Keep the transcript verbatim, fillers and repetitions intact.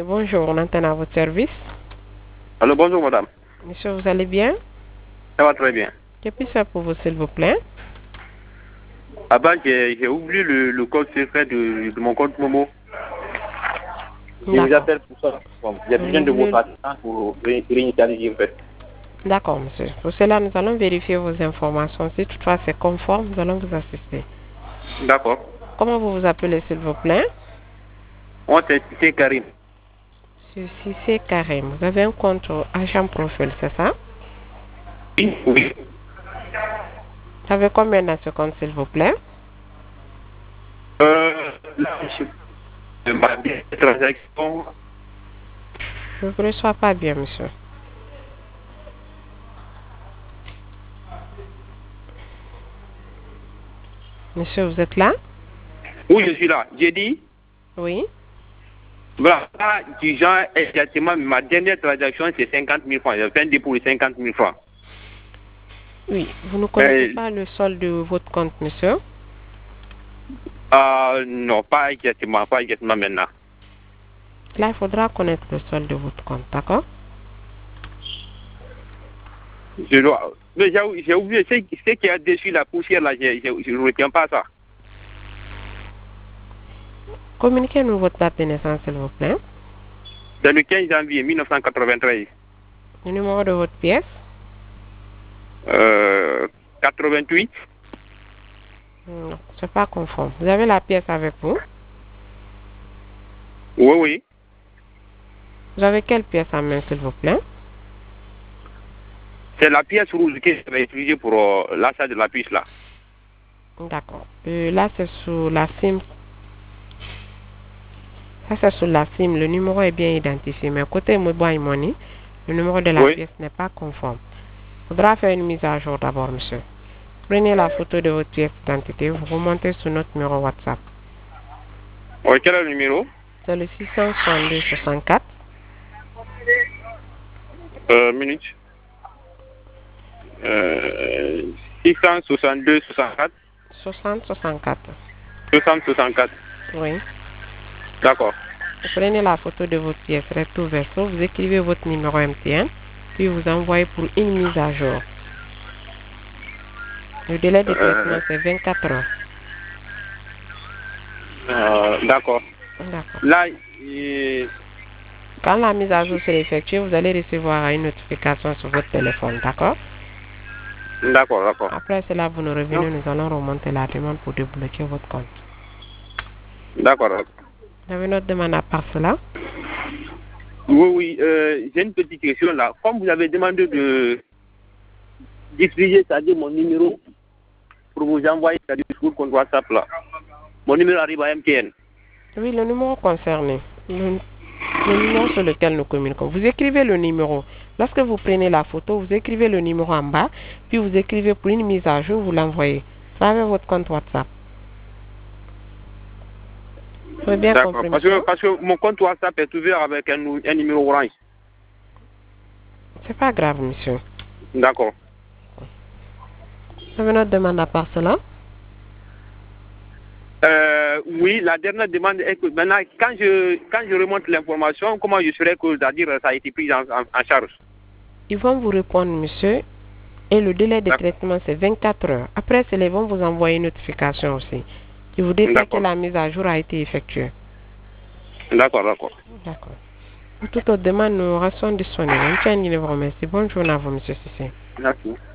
Oui, bonjour, on entend à votre service. Alors bonjour madame. Monsieur, vous allez bien? Ça va très bien. Que puis-je faire pour vous, s'il vous plaît? Ah bah j'ai j'ai oublié le, le code secret de, de mon compte Momo. Je vous appelle pour ça. Bon, j'ai besoin de votre assistance pour réinitialiser en fait. D'accord, monsieur. Pour cela, nous allons vérifier vos informations. Si toutefois c'est conforme, nous allons vous assister. D'accord. Comment vous vous appelez, s'il vous plaît? On s'est cité Karim. Monsieur Cissé Karim. Vous avez un compte agent profil, c'est ça? Oui, oui. Vous avez combien dans ce compte, s'il vous plaît? Euh, là, je ma transaction. Je ne vous reçois pas bien, monsieur. Monsieur, vous êtes là? Oui, je suis là. J'ai dit, Oui. voilà, du genre, exactement, ma dernière transaction, c'est cinquante mille francs. J'ai fait un dépôt de cinquante mille francs. Oui. Vous ne connaissez Euh, pas le solde de votre compte, monsieur? euh, non, pas exactement, pas exactement maintenant. Là, il faudra connaître le solde de votre compte, d'accord? Je dois, mais j'ai j'ai oublié, ce ce qui a dessus la poussière là, je je- je ne retiens pas ça. Communiquez-nous votre date de naissance, s'il vous plaît. C'est le quinze janvier mille neuf cent quatre-vingt-treize. Le numéro de votre pièce. Euh, quatre-vingt-huit. Non, c'est pas conforme. Vous avez la pièce avec vous? Oui, oui. Vous avez quelle pièce en main, s'il vous plaît? C'est la pièce rouge que j'avais utilisée pour euh, l'achat de la puce là. D'accord. Euh, là, c'est sur la SIM. Ça, c'est sur la SIM. Le numéro est bien identifié. Mais côté Mobile Money, le numéro de la Oui. pièce n'est pas conforme. Il faudra faire une mise à jour d'abord, monsieur. Prenez la photo de votre pièce d'identité. Vous remontez sur notre numéro WhatsApp. Oui, quel est le numéro? C'est le six cent soixante-deux soixante-quatre. Euh, minute. Euh, six cent soixante-deux soixante-quatre. soixante soixante-quatre. soixante soixante-quatre. Oui. D'accord. Vous prenez la photo de votre pièce recto verso, vous écrivez votre numéro M T N, puis vous envoyez pour une mise à jour. Le délai de traitement, Euh, c'est vingt-quatre heures. euh, D'accord. D'accord. Là, il... Quand la mise à jour sera effectuée, vous allez recevoir une notification sur votre téléphone, d'accord? D'accord, d'accord. Après cela, vous nous revenez, nous allons remonter la demande pour débloquer votre compte. D'accord, d'accord. Vous avez une autre demande à part cela? Oui, oui, euh, j'ai une petite question là. Comme vous avez demandé de diffuser, c'est-à-dire mon numéro, pour vous envoyer, c'est-à-dire sur votre compte WhatsApp là. Mon numéro arrive à M T N. Oui, le numéro concerné. Le, le numéro sur lequel nous communiquons. Vous écrivez le numéro. Lorsque vous prenez la photo, vous écrivez le numéro en bas, puis vous écrivez pour une mise à jour, vous l'envoyez. Ça avec votre compte WhatsApp. Vous avez bien D'accord, compris, parce que, monsieur? parce que mon compte WhatsApp est ouvert avec un, un numéro orange. C'est pas grave, monsieur. D'accord. Vous avez notre demande à part cela? Euh, oui, la dernière demande est que maintenant, quand je, quand je remonte l'information, comment je serais que, c'est-à-dire, ça a été pris en, en, en charge? Ils vont vous répondre, monsieur, et le délai de traitement, c'est vingt-quatre heures. Après, ils vont vous envoyer une notification aussi, qui vous déclare que la mise à jour a été effectuée. D'accord, d'accord. D'accord. Pour toute autre demande, nous restons disponibles. On tient à vous remercier. Bonne journée à vous, monsieur Cissé. Merci.